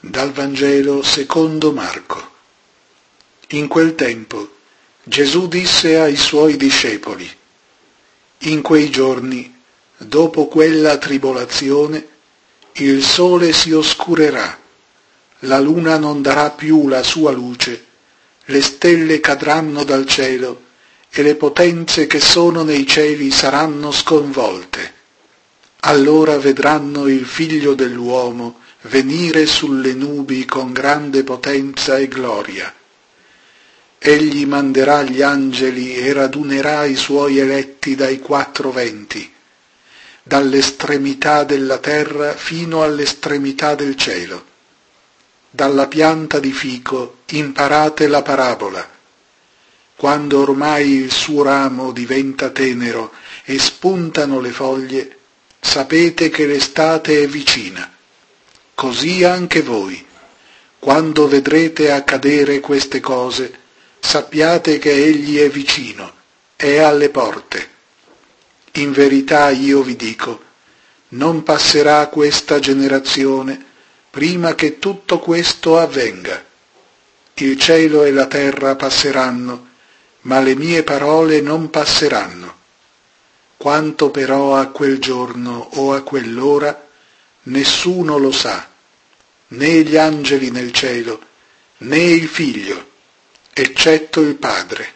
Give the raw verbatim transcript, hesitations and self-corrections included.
Dal Vangelo secondo Marco. In quel tempo Gesù disse ai suoi discepoli: in quei giorni, dopo quella tribolazione, il sole si oscurerà, la luna non darà più la sua luce, le stelle cadranno dal cielo e le potenze che sono nei cieli saranno sconvolte. Allora vedranno il Figlio dell'uomo venire sulle nubi con grande potenza e gloria. Egli manderà gli angeli e radunerà i suoi eletti dai quattro venti, dall'estremità della terra fino all'estremità del cielo. Dalla pianta di fico imparate la parabola. Quando ormai il suo ramo diventa tenero e spuntano le foglie, sapete che l'estate è vicina. Così anche voi, quando vedrete accadere queste cose, sappiate che Egli è vicino, è alle porte. In verità io vi dico, non passerà questa generazione prima che tutto questo avvenga. Il cielo e la terra passeranno, ma le mie parole non passeranno. Quanto però a quel giorno o a quell'ora, nessuno lo sa, né gli angeli nel cielo, né il Figlio, eccetto il Padre.